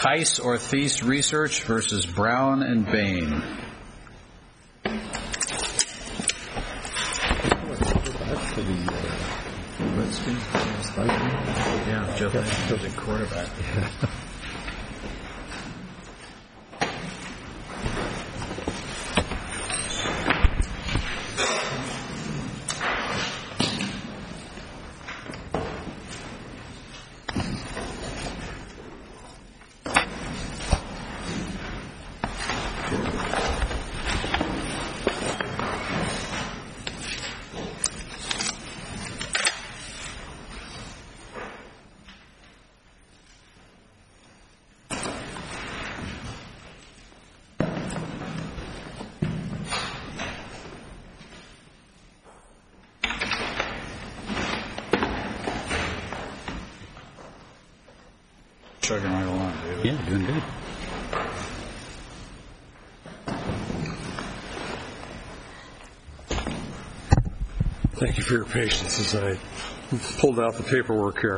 Tice Orthese Research versus Brown and Bain. Yeah, Joe Biden, quarterback. Chugging right along, David. Yeah, doing good. Thank you for your patience as I pulled out the paperwork here.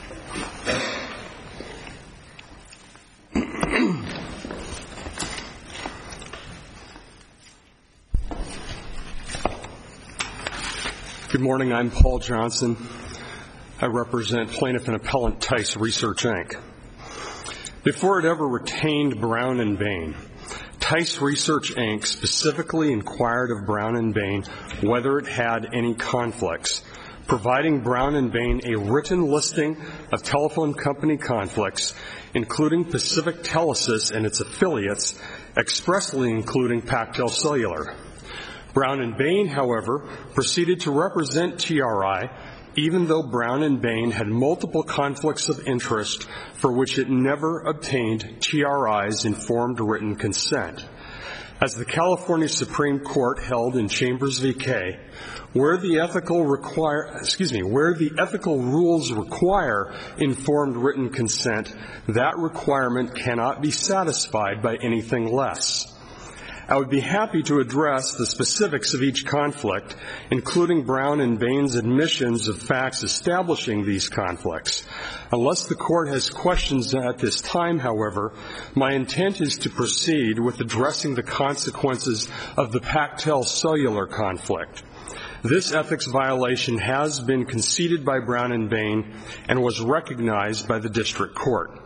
Good morning, I'm Paul Johnson. I represent plaintiff and appellant Tice Research, Inc. Before it ever retained Brown and Bain, Tice Research, Inc. specifically inquired of Brown and Bain whether it had any conflicts, providing Brown and Bain a written listing of telephone company conflicts, including Pacific Telesis and its affiliates, expressly including Pactel Cellular. Brown and Bain, however, proceeded to represent TRI even though Brown and Bain had multiple conflicts of interest for which it never obtained TRI's informed written consent. As the California Supreme Court held in Chambers v. Kay, where the ethical rules require informed written consent, that requirement cannot be satisfied by anything less. I would be happy to address the specifics of each conflict, including Brown and Bain's admissions of facts establishing these conflicts. Unless the Court has questions at this time, however, my intent is to proceed with addressing the consequences of the Pactel Cellular conflict. This ethics violation has been conceded by Brown and Bain and was recognized by the District Court.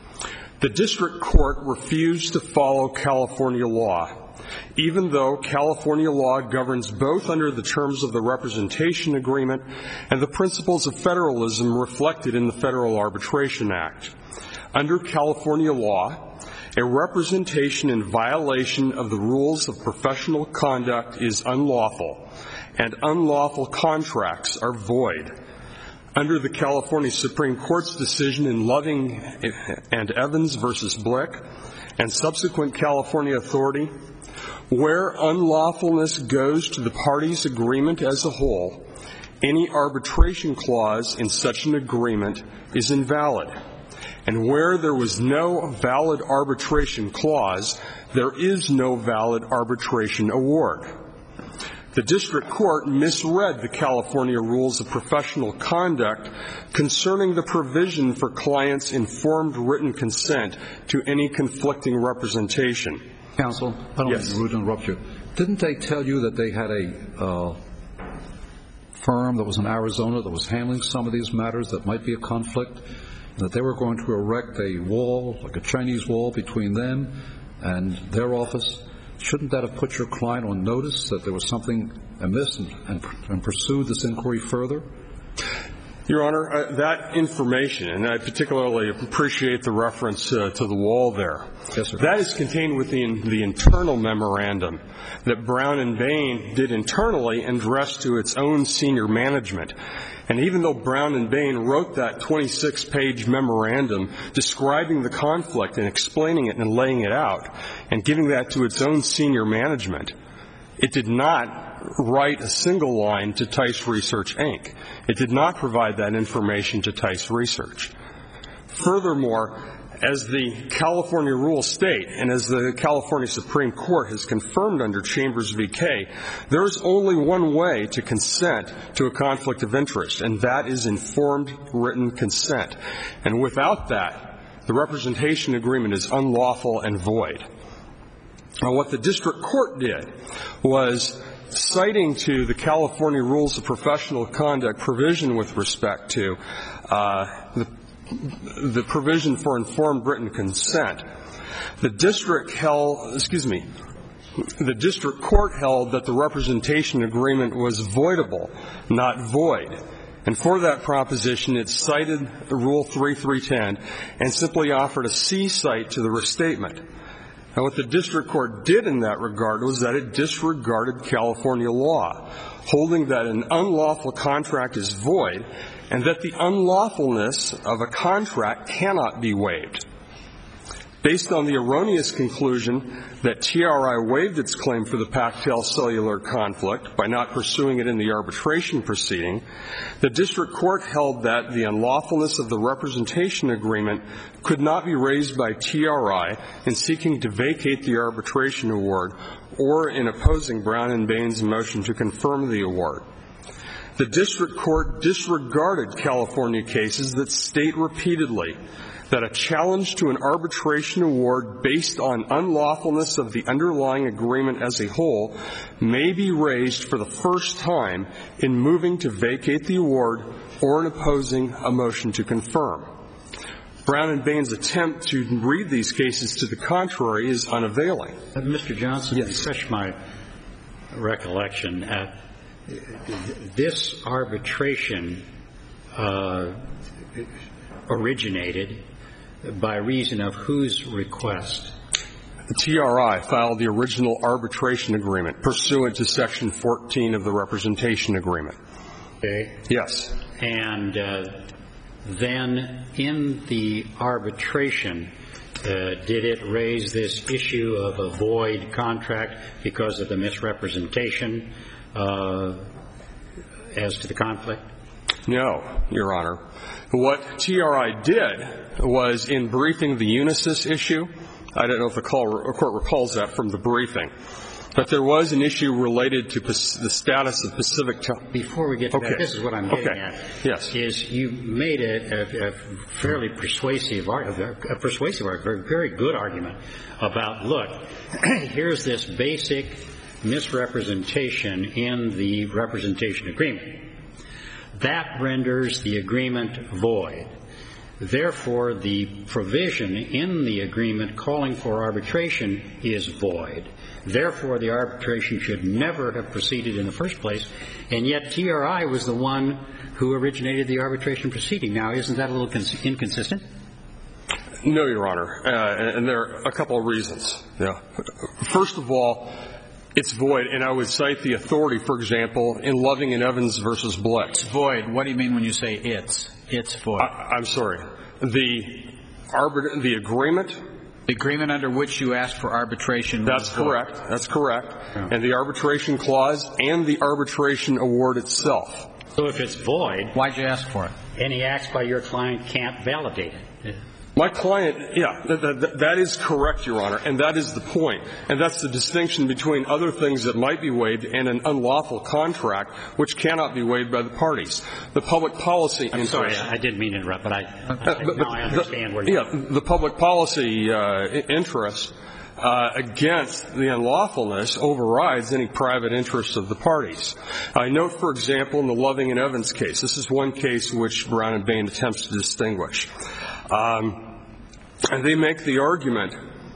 The District Court refused to follow California law, even though California law governs both under the terms of the Representation Agreement and the principles of federalism reflected in the Federal Arbitration Act. Under California law, a representation in violation of the rules of professional conduct is unlawful, and unlawful contracts are void. Under the California Supreme Court's decision in Loving and Evans versus Blick and subsequent California authority, where unlawfulness goes to the parties' agreement as a whole, any arbitration clause in such an agreement is invalid. And where there was no valid arbitration clause, there is no valid arbitration award. The District Court misread the California rules of professional conduct concerning the provision for clients' informed written consent to any conflicting representation. Counsel, I don't Yes. mean to interrupt you. Didn't they tell you that they had a firm that was in Arizona that was handling some of these matters that might be a conflict, and that they were going to erect a wall, like a Chinese wall, between them and their office? Shouldn't that have put your client on notice that there was something amiss and pursued this inquiry further? Your Honor, that information, and I particularly appreciate the reference to the wall there. Yes, sir. That is contained within the internal memorandum that Brown and Bain did internally and addressed to its own senior management. And even though Brown and Bain wrote that 26-page memorandum describing the conflict and explaining it and laying it out and giving that to its own senior management, it did not write a single line to Tice Research, Inc. It did not provide that information to Tice Research. Furthermore, as the California rules state, and as the California Supreme Court has confirmed under Chambers v. Kay, there is only one way to consent to a conflict of interest, and that is informed written consent. And without that, the representation agreement is unlawful and void. Now, what the district court did was, citing to the California Rules of Professional Conduct provision with respect to the provision for informed written consent, the district court held that the representation agreement was voidable, not void. And for that proposition, it cited Rule 3310 and simply offered a C cite to the restatement. Now, what the district court did in that regard was that it disregarded California law, holding that an unlawful contract is void and that the unlawfulness of a contract cannot be waived. Based on the erroneous conclusion that TRI waived its claim for the Pactel cellular conflict by not pursuing it in the arbitration proceeding, the district court held that the unlawfulness of the representation agreement could not be raised by TRI in seeking to vacate the arbitration award or in opposing Brown and Bain's motion to confirm the award. The district court disregarded California cases that state repeatedly that a challenge to an arbitration award based on unlawfulness of the underlying agreement as a whole may be raised for the first time in moving to vacate the award or in opposing a motion to confirm. Brown and Bain's attempt to read these cases to the contrary is unavailing. Mr. Johnson, yes. Refresh my recollection. This arbitration originated by reason of whose request? The TRI filed the original arbitration agreement pursuant to Section 14 of the representation agreement. Okay. Yes. And then in the arbitration, did it raise this issue of a void contract because of the misrepresentation as to the conflict? No, Your Honor. What TRI did was, in briefing the Unisys issue, I don't know if the court recalls that from the briefing, but there was an issue related to the status of Pacific. Before we get to that, this is what I'm getting at. Yes. Is you made a fairly persuasive argument, very good argument about, look, here's this basic misrepresentation in the representation agreement. That renders the agreement void. Therefore, the provision in the agreement calling for arbitration is void. Therefore, the arbitration should never have proceeded in the first place, and yet TRI was the one who originated the arbitration proceeding. Now, isn't that a little inconsistent? No, Your Honor, and there are a couple of reasons. Yeah. First of all, it's void, and I would cite the authority, for example, in Loving and Evans versus Blitz. It's void. What do you mean when you say it's? It's void. I'm sorry. The agreement. The agreement under which you asked for arbitration. That's correct. That's correct. Yeah. And the arbitration clause and the arbitration award itself. So if it's void, why'd you ask for it? Any acts by your client can't validate it. My client, yeah, that is correct, Your Honor, and that is the point. And that's the distinction between other things that might be waived and an unlawful contract, which cannot be waived by the parties. The public policy interest. I'm sorry, I didn't mean to interrupt, but now I understand where you're going. Yeah, the public policy interest against the unlawfulness overrides any private interests of the parties. I note, for example, in the Loving and Evans case, this is one case which Brown and Bain attempts to distinguish. And they make the argument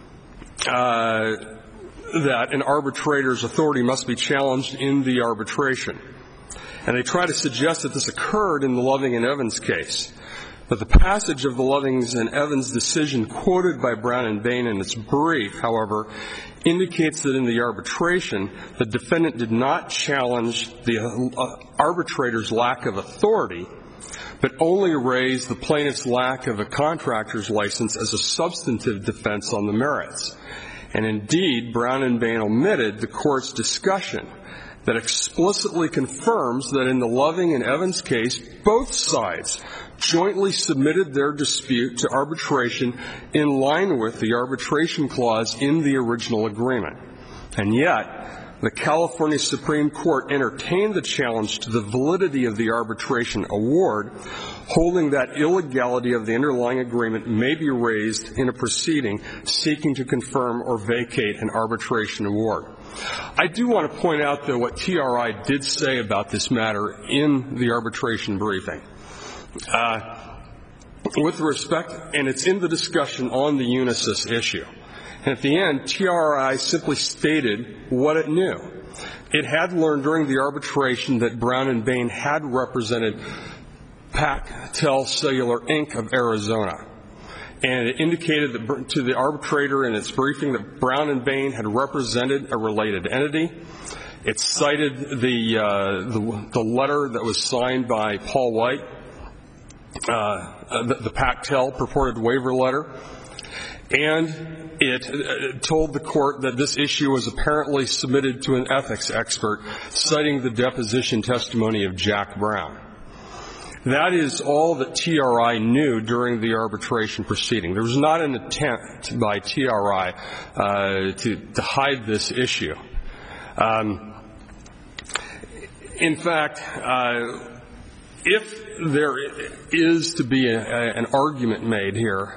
that an arbitrator's authority must be challenged in the arbitration. And they try to suggest that this occurred in the Loving and Evans case. But the passage of the Loving and Evans decision quoted by Brown and Bain in its brief, however, indicates that in the arbitration, the defendant did not challenge the arbitrator's lack of authority, but only raised the plaintiff's lack of a contractor's license as a substantive defense on the merits. And indeed, Brown and Bain omitted the court's discussion that explicitly confirms that in the Loving and Evans case, both sides jointly submitted their dispute to arbitration in line with the arbitration clause in the original agreement. And yet, the California Supreme Court entertained the challenge to the validity of the arbitration award, holding that illegality of the underlying agreement may be raised in a proceeding seeking to confirm or vacate an arbitration award. I do want to point out, though, what TRI did say about this matter in the arbitration briefing. With respect, and it's in the discussion on the Unisys issue. And at the end, TRI simply stated what it knew. It had learned during the arbitration that Brown and Bain had represented Pactel Cellular, Inc. of Arizona. And it indicated that to the arbitrator in its briefing that Brown and Bain had represented a related entity. It cited the letter that was signed by Paul White, the Pactel purported waiver letter. And it told the court that this issue was apparently submitted to an ethics expert, citing the deposition testimony of Jack Brown. That is all that TRI knew during the arbitration proceeding. There was not an attempt by TRI to hide this issue. In fact, if there is to be an argument made here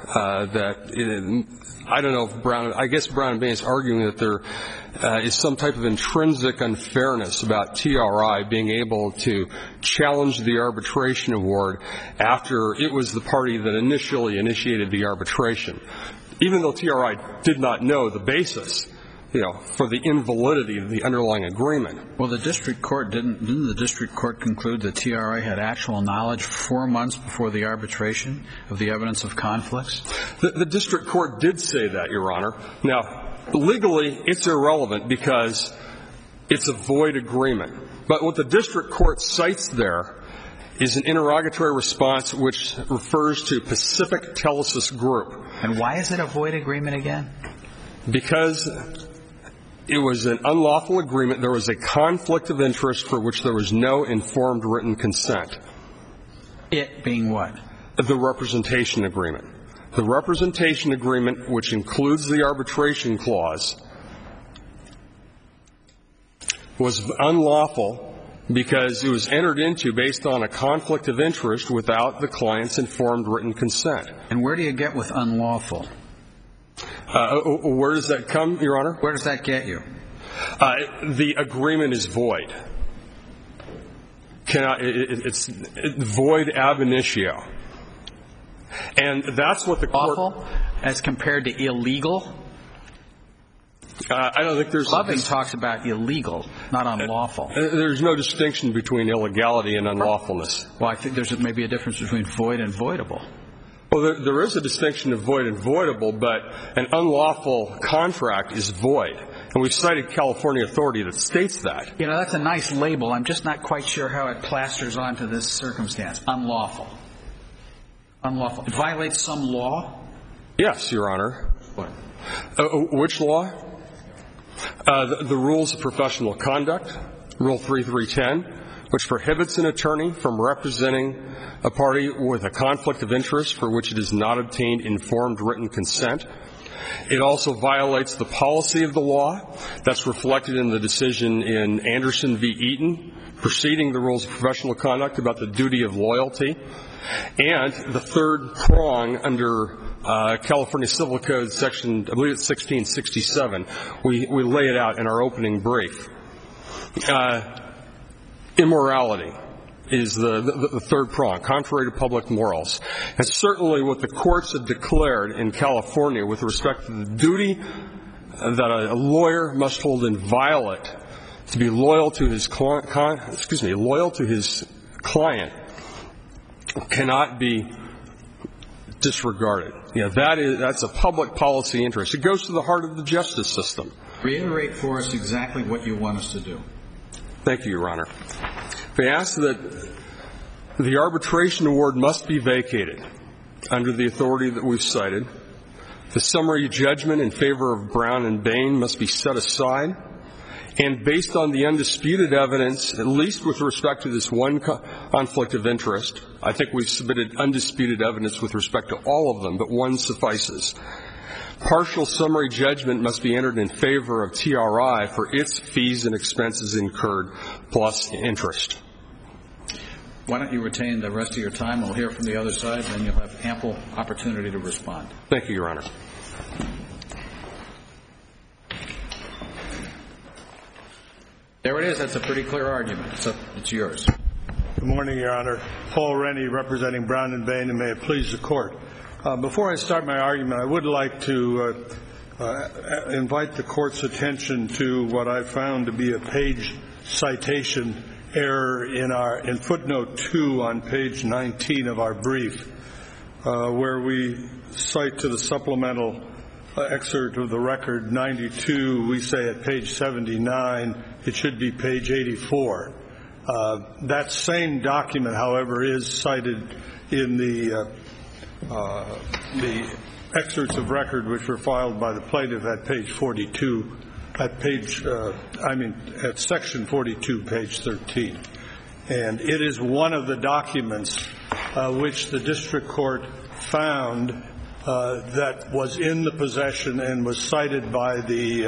I don't know if I guess Brown and Bain is arguing that there is some type of intrinsic unfairness about TRI being able to challenge the arbitration award after it was the party that initially initiated the arbitration. Even though TRI did not know the basis, for the invalidity of the underlying agreement. Well, didn't the district court conclude that TRI had actual knowledge 4 months before the arbitration of the evidence of conflicts? The district court did say that, Your Honor. Now, legally, it's irrelevant because it's a void agreement. But what the district court cites there is an interrogatory response which refers to Pacific Telesis Group. And why is it a void agreement again? Because it was an unlawful agreement. There was a conflict of interest for which there was no informed written consent. It being what? The representation agreement. The representation agreement, which includes the arbitration clause, was unlawful because it was entered into based on a conflict of interest without the client's informed written consent. And where do you get with unlawful? Where does that come, Your Honor? Where does that get you? The agreement is void. It's void ab initio. And that's what the court... Lawful as compared to illegal? I don't think there's... Loving talks about illegal, not unlawful. There's no distinction between illegality and unlawfulness. Well, I think there's maybe a difference between void and voidable. Well, there is a distinction of void and voidable, but an unlawful contract is void. And we've cited California authority that states that. That's a nice label. I'm just not quite sure how it plasters onto this circumstance. Unlawful. Unlawful. It violates some law? Yes, Your Honor. What? Which law? The rules of professional conduct, Rule 3310, which prohibits an attorney from representing a party with a conflict of interest for which it has not obtained informed written consent. It also violates the policy of the law. That's reflected in the decision in Anderson v. Eaton, preceding the rules of professional conduct about the duty of loyalty. And the third prong under California Civil Code section, I believe it's 1667, we lay it out in our opening brief. Immorality is the third prong, contrary to public morals. And certainly what the courts have declared in California with respect to the duty that a lawyer must hold inviolate to be loyal to his client cannot be disregarded. That's a public policy interest. It goes to the heart of the justice system. Reiterate for us exactly what you want us to do. Thank you, Your Honor. We ask that the arbitration award must be vacated under the authority that we've cited. The summary judgment in favor of Brown and Bain must be set aside. And based on the undisputed evidence, at least with respect to this one conflict of interest, I think we've submitted undisputed evidence with respect to all of them, but one suffices. Partial summary judgment must be entered in favor of TRI for its fees and expenses incurred plus interest. Why don't you retain the rest of your time? We'll hear from the other side, and you'll have ample opportunity to respond. Thank you, Your Honor. There it is. That's a pretty clear argument. So it's yours. Good morning, Your Honor. Paul Rennie, representing Brown and Bain, and may it please the Court. Before I start my argument, I would like to invite the Court's attention to what I found to be a page citation error in footnote 2 on page 19 of our brief, where we cite to the supplemental excerpt of the record 92. We say at page 79 it should be page 84. That same document, however, is cited in the excerpts of record which were filed by the plaintiff at page 42, at section 42, page 13. And it is one of the documents which the district court found that was in the possession and was cited by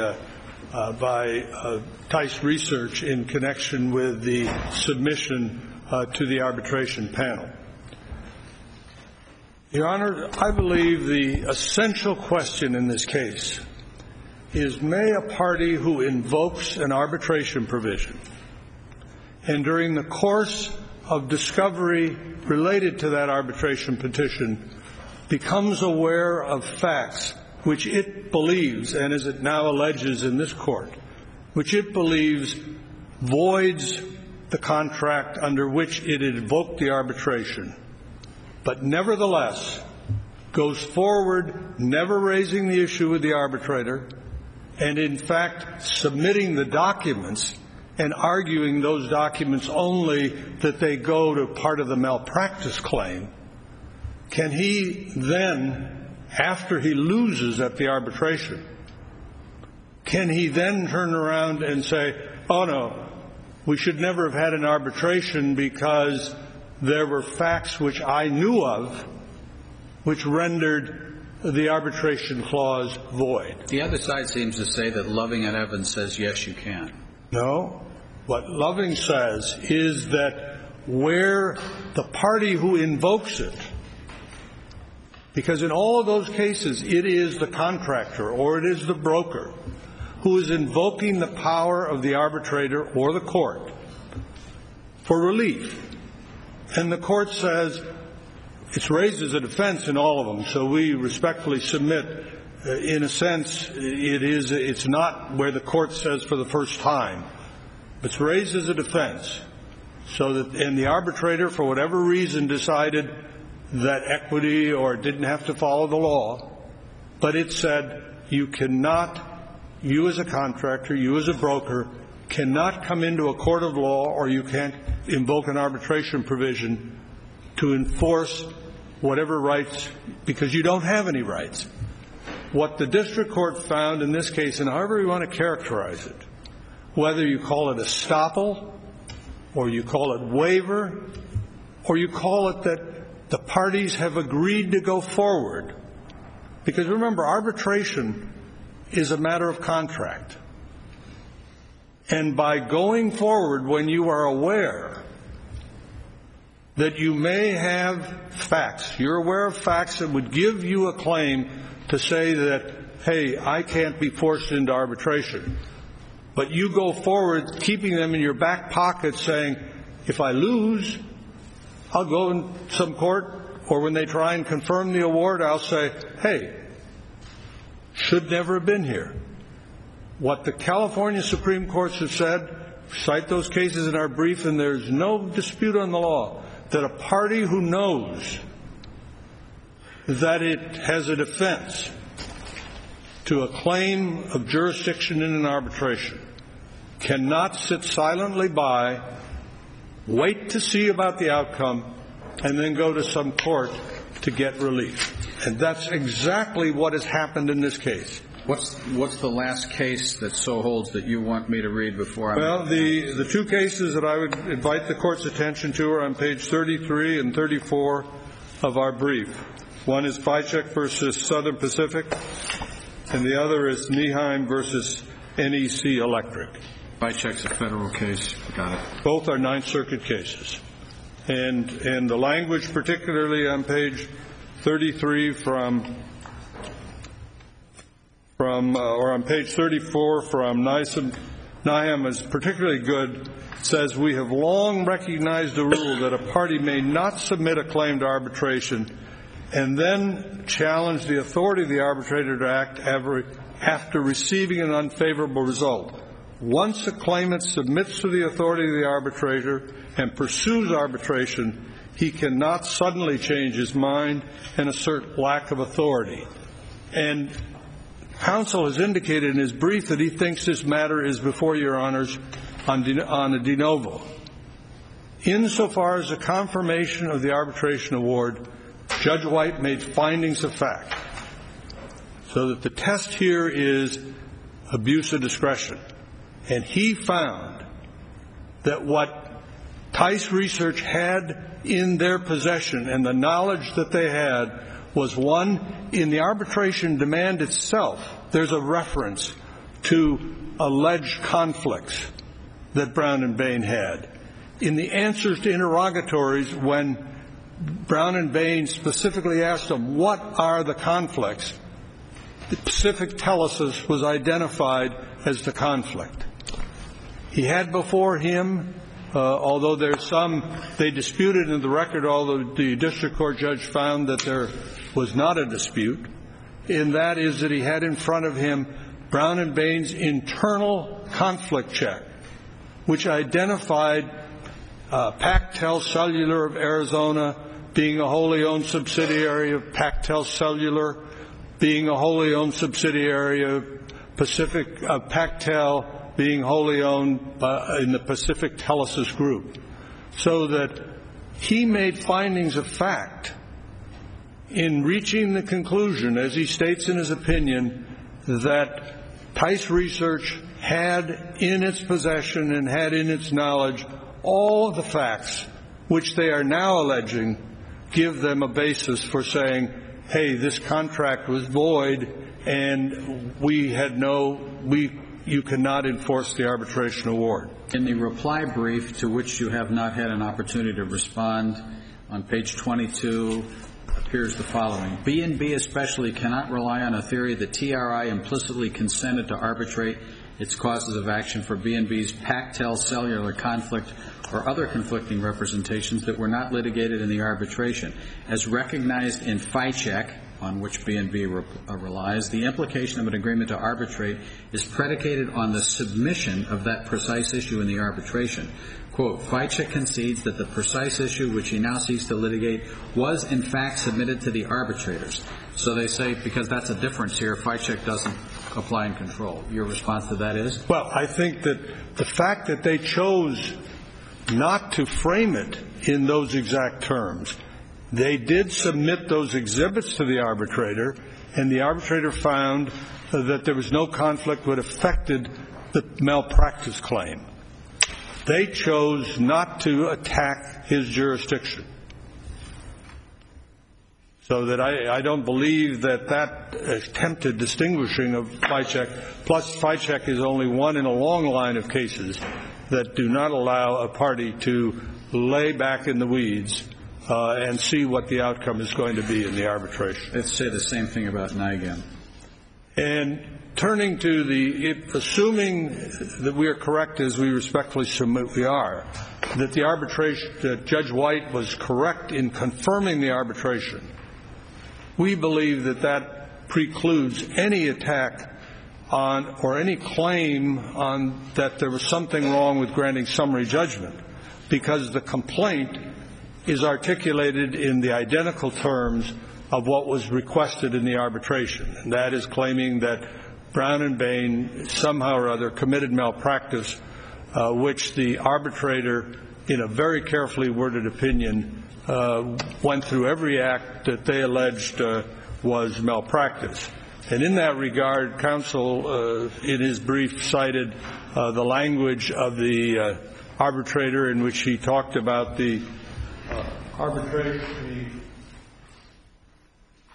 Tice Research in connection with the submission to the arbitration panel. Your Honor, I believe the essential question in this case is, may a party who invokes an arbitration provision and during the course of discovery related to that arbitration petition becomes aware of facts which it believes, and as it now alleges in this court, which it believes voids the contract under which it invoked the arbitration, but nevertheless goes forward never raising the issue with the arbitrator and in fact submitting the documents and arguing those documents only that they go to part of the malpractice claim, can he then, after he loses at the arbitration, can he then turn around and say, oh no, we should never have had an arbitration because there were facts which I knew of which rendered the arbitration clause void? The other side seems to say that Loving and Evans says, yes, you can. No. What Loving says is that where the party who invokes it, because in all of those cases it is the contractor or it is the broker who is invoking the power of the arbitrator or the court for relief. And the court says it's raised as a defense in all of them, so we respectfully submit, in a sense, it's not where the court says for the first time. It's raised as a defense, and the arbitrator, for whatever reason, decided that equity or didn't have to follow the law, but it said you cannot, you as a contractor, you as a broker, cannot come into a court of law or you can't invoke an arbitration provision to enforce whatever rights, because you don't have any rights. What the district court found in this case, and however you want to characterize it, whether you call it estoppel or you call it waiver or you call it that the parties have agreed to go forward, because remember, arbitration is a matter of contract. And by going forward when you are aware that you may have facts, you're aware of facts that would give you a claim to say that, hey, I can't be forced into arbitration, but you go forward keeping them in your back pocket saying, if I lose, I'll go in some court, or when they try and confirm the award, I'll say, hey, should never have been here. What the California Supreme Courts have said, cite those cases in our brief, and there's no dispute on the law, that a party who knows that it has a defense to a claim of jurisdiction in an arbitration cannot sit silently by, wait to see about the outcome, and then go to some court to get relief. And that's exactly what has happened in this case. What's the last case that so holds that you want me to read before I... Well, the two cases that I would invite the Court's attention to are on page 33 and 34 of our brief. One is Fychek versus Southern Pacific, and the other is Nieheim versus NEC Electric. Fychek's a federal case. Got it. Both are Ninth Circuit cases. And the language, particularly on page 33 or on page 34 from Nieheim is particularly good. It says, "We have long recognized the rule that a party may not submit a claim to arbitration and then challenge the authority of the arbitrator to act after receiving an unfavorable result. Once a claimant submits to the authority of the arbitrator and pursues arbitration, he cannot suddenly change his mind and assert lack of authority." And counsel has indicated in his brief that he thinks this matter is before Your Honors on a de novo. Insofar as the confirmation of the arbitration award, Judge White made findings of fact, so that the test here is abuse of discretion. And he found that what Tice Research had in their possession and the knowledge that they had was, one, in the arbitration demand itself, there's a reference to alleged conflicts that Brown and Bain had. In the answers to interrogatories, when Brown and Bain specifically asked them, what are the conflicts, the Pacific Telesis was identified as the conflict. He had before him, although there's some, they disputed in the record, although the district court judge found that there was not a dispute, and that is that he had in front of him Brown and Bain's internal conflict check, which identified Pactel Cellular of Arizona being a wholly owned subsidiary of Pactel Cellular, being a wholly owned subsidiary of Pactel being wholly owned in the Pacific Telesis group. So that he made findings of fact in reaching the conclusion, as he states in his opinion, that Tice Research had in its possession and had in its knowledge all of the facts which they are now alleging give them a basis for saying, hey, this contract was void and you cannot enforce the arbitration award. In the reply brief, to which you have not had an opportunity to respond, on page 22 appears the following. B&B especially cannot rely on a theory that TRI implicitly consented to arbitrate its causes of action for B&B's Pactel Cellular conflict or other conflicting representations that were not litigated in the arbitration. As recognized in Fychek, on which B&B relies, the implication of an agreement to arbitrate is predicated on the submission of that precise issue in the arbitration. Quote, Fychek concedes that the precise issue which he now seeks to litigate was in fact submitted to the arbitrators. So they say because that's a difference here, Fychek doesn't apply and control. Your response to that is? Well, I think that the fact that they chose not to frame it in those exact terms, they did submit those exhibits to the arbitrator, and the arbitrator found that there was no conflict that affected the malpractice claim. They chose not to attack his jurisdiction. So that I don't believe that attempted distinguishing of Fychek, plus Fychek is only one in a long line of cases that do not allow a party to lay back in the weeds and see what the outcome is going to be in the arbitration. Let's say the same thing about Nygam. And turning to assuming that we are correct, as we respectfully submit we are, that the arbitration, that Judge White was correct in confirming the arbitration, we believe that precludes any attack on or any claim on that there was something wrong with granting summary judgment, because the complaint is articulated in the identical terms of what was requested in the arbitration, and that is claiming that Brown and Bain somehow or other committed malpractice, which the arbitrator, in a very carefully worded opinion, went through every act that they alleged was malpractice. And in that regard, counsel, in his brief, cited the language of the arbitrator in which he talked about the arbitration,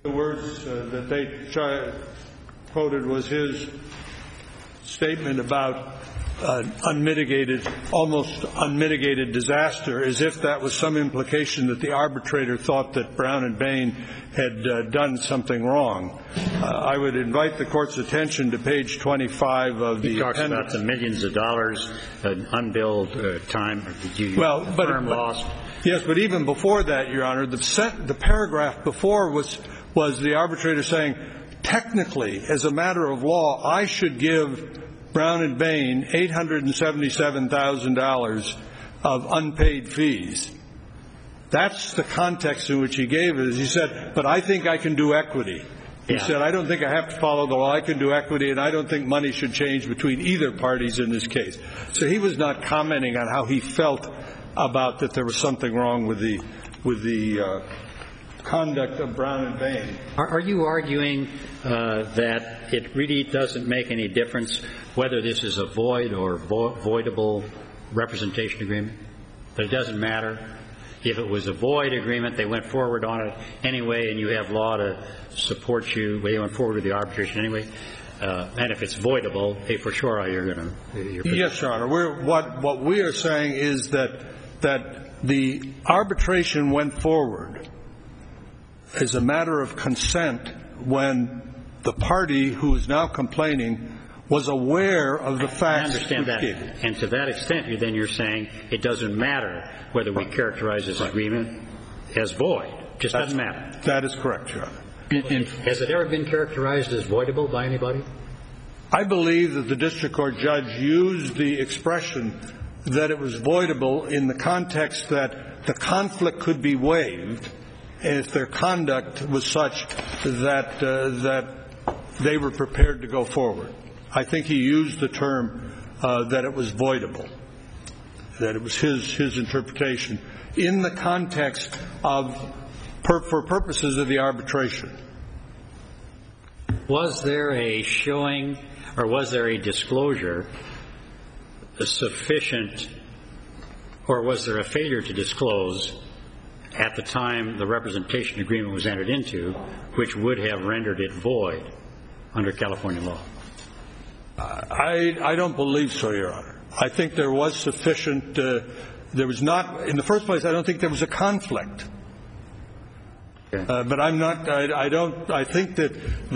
The words that they quoted was his statement about almost unmitigated disaster, as if that was some implication that the arbitrator thought that Brown and Bain had done something wrong. I would invite the Court's attention to page 25 of the appendix. He talks about the millions of dollars, unbilled time, firm lost. Yes, but even before that, Your Honor, the paragraph before was the arbitrator saying, technically, as a matter of law, I should give Brown and Bain $877,000 of unpaid fees. That's the context in which he gave it. He said, but I think I can do equity. He said, I don't think I have to follow the law. I can do equity, and I don't think money should change between either parties in this case. So he was not commenting on how he felt about that there was something wrong with the conduct of Brown and Bain. Are you arguing that it really doesn't make any difference whether this is a void or voidable representation agreement? That it doesn't matter? If it was a void agreement, they went forward on it anyway, and you have law to support you, they went forward with the arbitration anyway. And if it's voidable, hey, for sure you're going to... Yes, Your Honor. What we are saying is that the arbitration went forward as a matter of consent when the party who is now complaining was aware of the facts. I understand that. And to that extent, then you're saying it doesn't matter whether we characterize this agreement as void. It just doesn't matter. That is correct, Your Honor. Has it ever been characterized as voidable by anybody? I believe that the district court judge used the expression that it was voidable in the context that the conflict could be waived if their conduct was such that they were prepared to go forward. I think he used the term that it was voidable, that it was his interpretation in the context of for purposes of the arbitration. Was there a showing or was there a disclosure sufficient, or was there a failure to disclose at the time the representation agreement was entered into, which would have rendered it void under California law? I don't believe so, Your Honor. I think there was sufficient. There was not, in the first place, I don't think there was a conflict. Okay. But I'm not. I don't. I think that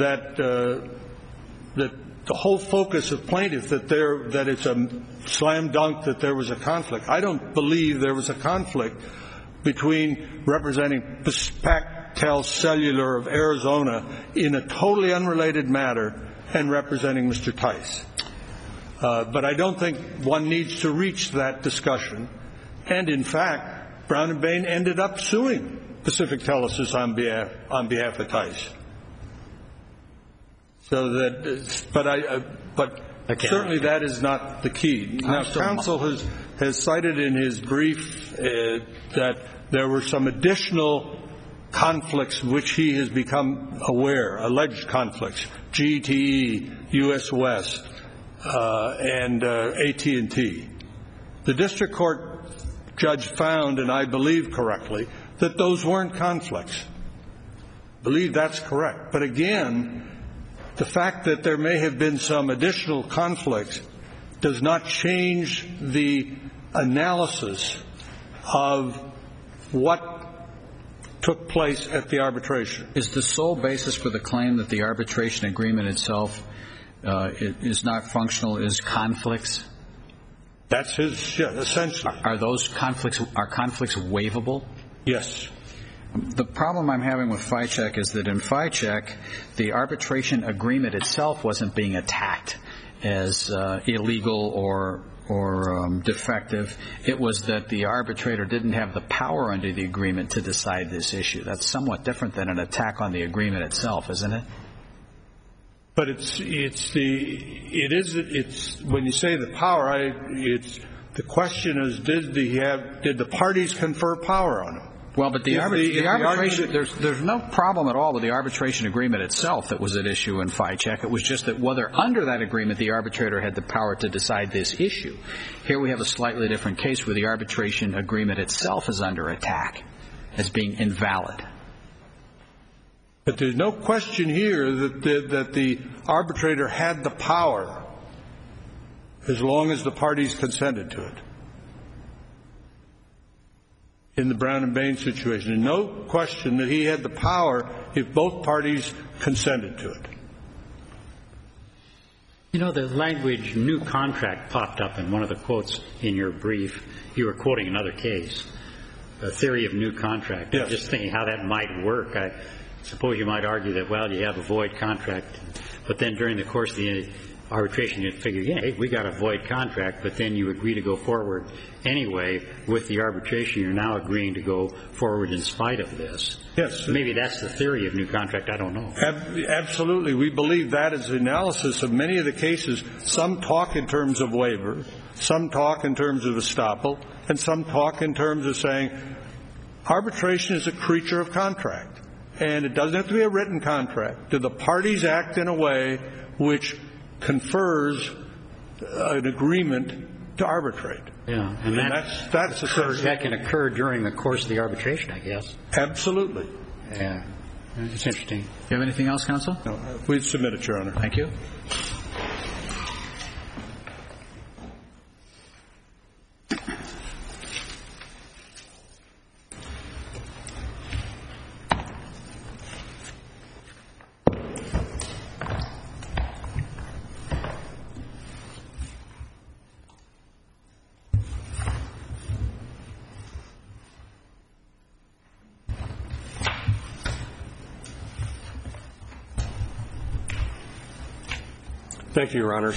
the whole focus of plaintiff that it's a slam dunk that there was a conflict. I don't believe there was a conflict between representing Bechtel Cellular of Arizona in a totally unrelated matter and representing Mr. Tice. But I don't think one needs to reach that discussion. And in fact, Brown and Bain ended up suing Pacific Telesis on behalf of Tice. So that, but certainly that is not the key. Now, counsel has cited in his brief that there were some additional conflicts which he has become aware, alleged conflicts, GTE, US West, and AT&T. The district court judge found, and I believe correctly, that those weren't conflicts. I believe that's correct. But again, the fact that there may have been some additional conflicts does not change the analysis of what took place at the arbitration. Is the sole basis for the claim that the arbitration agreement itself is not functional is conflicts? That's essentially. Are conflicts waivable? Yes. The problem I'm having with FICHEC is that in FICHEC, the arbitration agreement itself wasn't being attacked as illegal or defective. It was that the arbitrator didn't have the power under the agreement to decide this issue. That's somewhat different than an attack on the agreement itself, isn't it? But it's when you say the power, the question is did the parties confer power on him? Well, but the arbitration, there's no problem at all with the arbitration agreement itself that was at issue in FICHEC. It was just that whether under that agreement the arbitrator had the power to decide this issue. Here we have a slightly different case where the arbitration agreement itself is under attack as being invalid. But there's no question here that the arbitrator had the power as long as the parties consented to it. In the Brown and Bain situation, there's no question that he had the power if both parties consented to it. You know, the language "new contract" popped up in one of the quotes in your brief. You were quoting another case, a theory of new contract. Yes. I'm just thinking how that might work. I suppose you might argue that, well, you have a void contract, but then during the course of the arbitration you'd figure, yeah, hey, we got a void contract, but then you agree to go forward anyway with the arbitration. You're now agreeing to go forward in spite of this. Yes. Maybe that's the theory of new contract. I don't know. Absolutely. We believe that is the analysis of many of the cases. Some talk in terms of waiver, some talk in terms of estoppel, and some talk in terms of saying arbitration is a creature of contract. And it doesn't have to be a written contract. Do the parties act in a way which confers an agreement to arbitrate? Yeah, and that can occur during the course of the arbitration, I guess. Absolutely. Yeah, it's interesting. Do you have anything else, counsel? No, we'd submit it, Your Honor. Thank you. Thank you, Your Honors.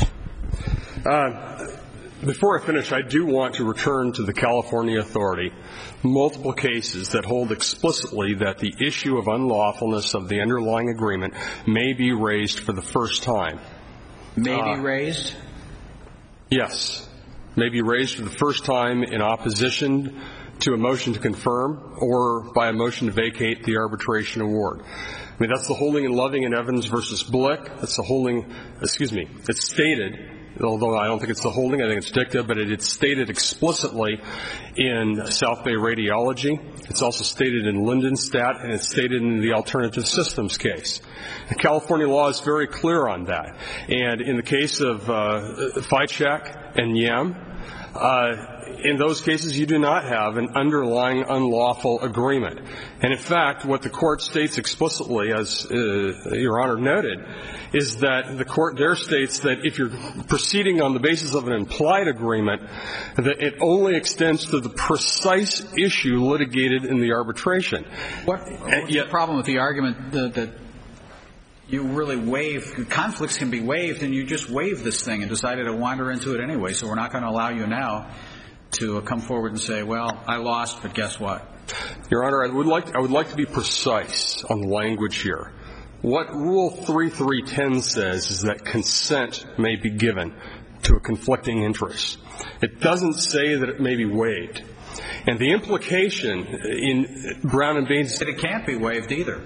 Before I finish, I do want to return to the California Authority, multiple cases that hold explicitly that the issue of unlawfulness of the underlying agreement may be raised for the first time. May be raised? Yes. May be raised for the first time in opposition to a motion to confirm or by a motion to vacate the arbitration award. I mean, that's the holding in Loving and Evans versus Blick. That's the holding, it's stated, although I don't think it's the holding, I think it's dicta, but it's stated explicitly in South Bay Radiology. It's also stated in Lindenstadt, and it's stated in the Alternative Systems case. The California law is very clear on that. And in the case of Fitchak and Yem, in those cases, you do not have an underlying unlawful agreement. And in fact, what the court states explicitly, as Your Honor noted, is that the court there states that if you're proceeding on the basis of an implied agreement, that it only extends to the precise issue litigated in the arbitration. What's the problem with the argument that you really waive, conflicts can be waived, and you just waived this thing and decided to wander into it anyway, so we're not going to allow you now to come forward and say, well, I lost, but guess what? Your Honor, I would like to be precise on the language here. What Rule 3310 says is that consent may be given to a conflicting interest. It doesn't say that it may be waived. And the implication in Brown and Bain said it can't be waived either.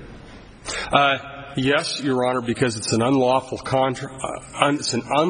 Yes, Your Honor, because it's an unlawful contract, and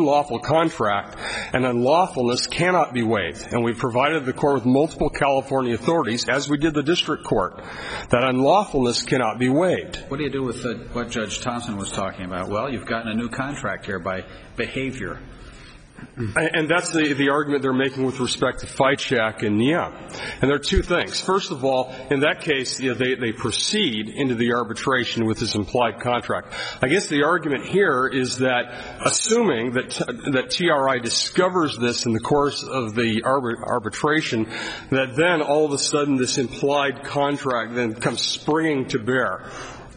unlawfulness cannot be waived. And we've provided the court with multiple California authorities, as we did the district court, that unlawfulness cannot be waived. What do you do with what Judge Thompson was talking about? Well, you've gotten a new contract here by behavior. And that's the argument they're making with respect to Fitchak and Yem. And there are two things. First of all, in that case, they proceed into the arbitration with this implied contract. I guess the argument here is that assuming that TRI discovers this in the course of the arbitration, that then all of a sudden this implied contract then comes springing to bear.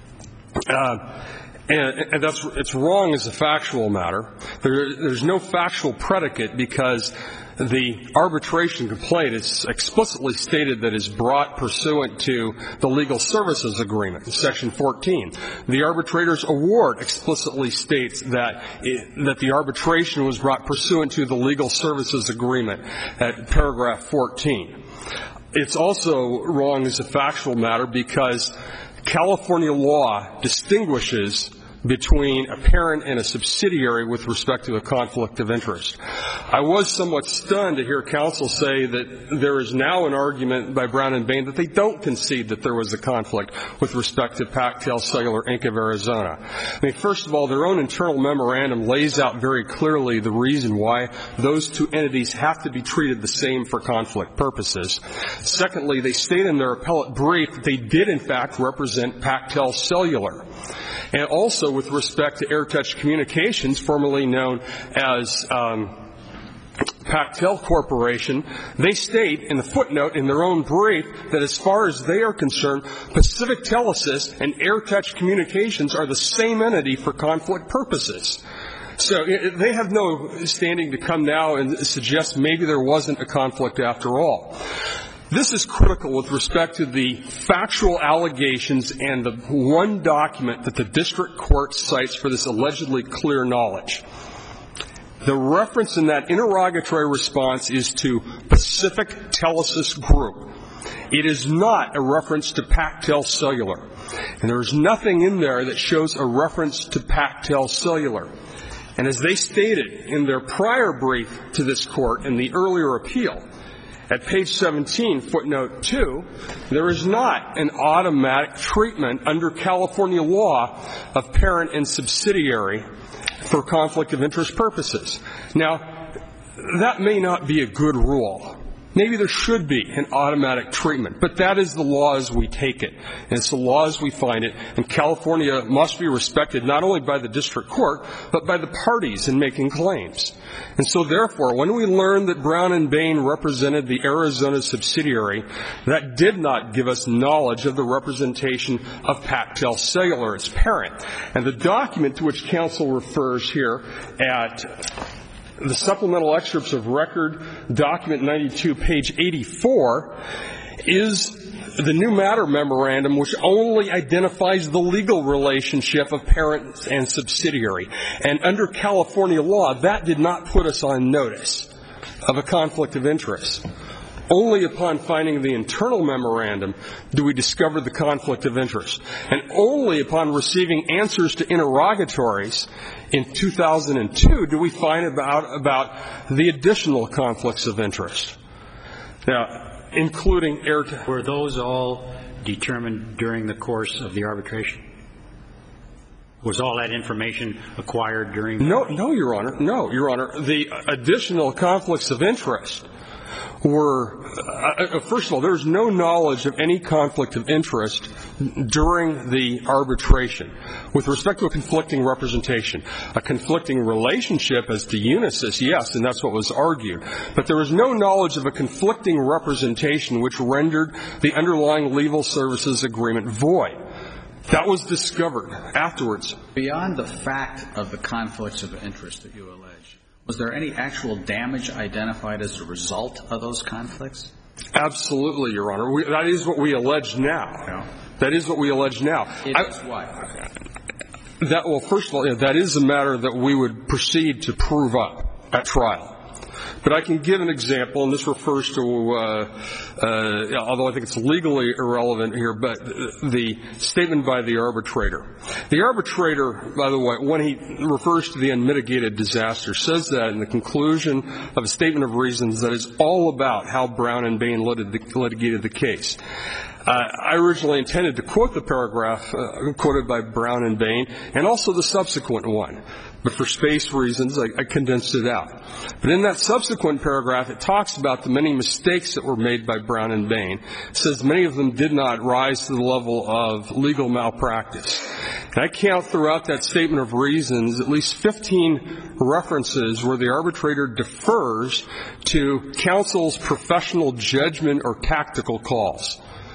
And it's wrong as a factual matter. There's no factual predicate because the arbitration complaint is explicitly stated that is brought pursuant to the legal services agreement, Section 14. The arbitrator's award explicitly states that the arbitration was brought pursuant to the legal services agreement at paragraph 14. It's also wrong as a factual matter because California law distinguishes between a parent and a subsidiary with respect to a conflict of interest. I was somewhat stunned to hear counsel say that there is now an argument by Brown and Bain that they don't concede that there was a conflict with respect to Pactel Cellular Inc. of Arizona. I mean, first of all, their own internal memorandum lays out very clearly the reason why those two entities have to be treated the same for conflict purposes. Secondly, they state in their appellate brief that they did, in fact, represent Pactel Cellular. And also with respect to AirTouch Communications, formerly known as Pactel Corporation, they state in the footnote in their own brief that as far as they are concerned, Pacific Telesis and AirTouch Communications are the same entity for conflict purposes. So they have no standing to come now and suggest maybe there wasn't a conflict after all. This is critical with respect to the factual allegations and the one document that the district court cites for this allegedly clear knowledge. The reference in that interrogatory response is to Pacific Telesis Group. It is not a reference to Pactel Cellular. And there is nothing in there that shows a reference to Pactel Cellular. And as they stated in their prior brief to this court in the earlier appeal, at page 17, footnote 2, there is not an automatic treatment under California law of parent and subsidiary for conflict of interest purposes. Now, that may not be a good rule. Maybe there should be an automatic treatment, but that is the law as we take it, and it's the law as we find it, and California must be respected not only by the district court, but by the parties in making claims. And so therefore, when we learned that Brown and Bain represented the Arizona subsidiary, that did not give us knowledge of the representation of Pactel Cellular, its parent. And the document to which counsel refers here at the supplemental excerpts of record, document 92, page 84, is the new matter memorandum, which only identifies the legal relationship of parent and subsidiary. And under California law, that did not put us on notice of a conflict of interest. Only upon finding the internal memorandum do we discover the conflict of interest. And only upon receiving answers to interrogatories in 2002 do we find about the additional conflicts of interest. Now, including AirTouch. Were those all determined during the course of the arbitration? Was all that information acquired during? No, Your Honor. No, Your Honor. The additional conflicts of interest were, first of all, there's no knowledge of any conflict of interest during the arbitration with respect to a conflicting representation. A conflicting relationship as to Unisys, yes, and that's what was argued. But there was no knowledge of a conflicting representation which rendered the underlying legal services agreement void. That was discovered afterwards. Beyond the fact of the conflicts of interest that you allege, was there any actual damage identified as a result of those conflicts? Absolutely, Your Honor. That is what we allege now. Yeah. That is what we allege now. It is what? Well, first of all, that is a matter that we would proceed to prove up at trial. But I can give an example, and this refers to, although I think it's legally irrelevant here, but the statement by the arbitrator. The arbitrator, by the way, when he refers to the unmitigated disaster, says that in the conclusion of a statement of reasons that is all about how Brown and Bain litigated the case. I originally intended to quote the paragraph quoted by Brown and Bain and also the subsequent one. But for space reasons, I condensed it out. But in that subsequent paragraph, it talks about the many mistakes that were made by Brown and Bain. It says many of them did not rise to the level of legal malpractice. And I count throughout that statement of reasons at least 15 references where the arbitrator defers to counsel's professional judgment or tactical calls.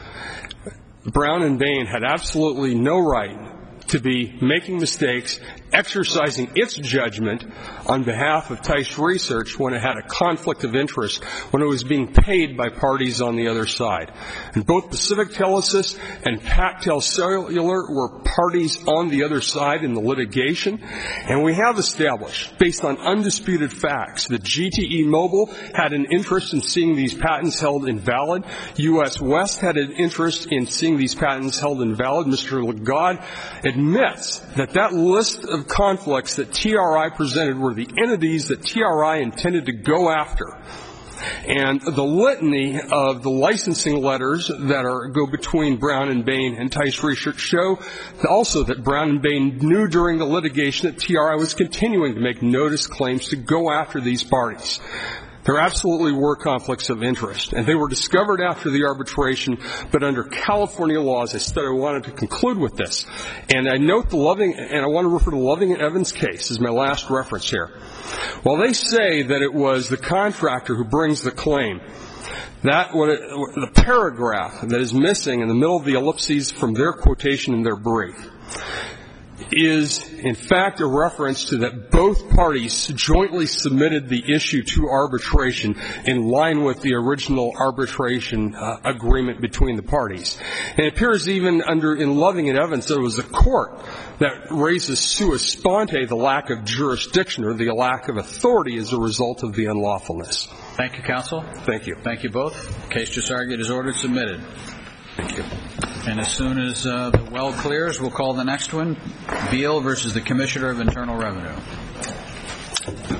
Brown and Bain had absolutely no right to be making mistakes, exercising its judgment on behalf of Tice Research when it had a conflict of interest, when it was being paid by parties on the other side. And both Pacific Telesis and Pactel Cellular were parties on the other side in the litigation. And we have established, based on undisputed facts, that GTE Mobile had an interest in seeing these patents held invalid. U.S. West had an interest in seeing these patents held invalid. Mr. Lagarde admits that that list of conflicts that TRI presented were the entities that TRI intended to go after. And the litany of the licensing letters that go between Brown and Bain and Tice Research show also that Brown and Bain knew during the litigation that TRI was continuing to make notice claims to go after these parties. There absolutely were conflicts of interest, and they were discovered after the arbitration, but under California laws, I wanted to conclude with this. And I note I want to refer to the Loving and Evans case as my last reference here. While they say that it was the contractor who brings the claim, the paragraph that is missing in the middle of the ellipses from their quotation in their brief is, in fact, a reference to that both parties jointly submitted the issue to arbitration in line with the original arbitration agreement between the parties. And it appears even in Loving and Evans that it was the court that raises sua sponte the lack of jurisdiction or the lack of authority as a result of the unlawfulness. Thank you, counsel. Thank you. Thank you both. The case just argued is ordered submitted. Thank you. And as soon as the well clears, we'll call the next one, Beal versus the Commissioner of Internal Revenue.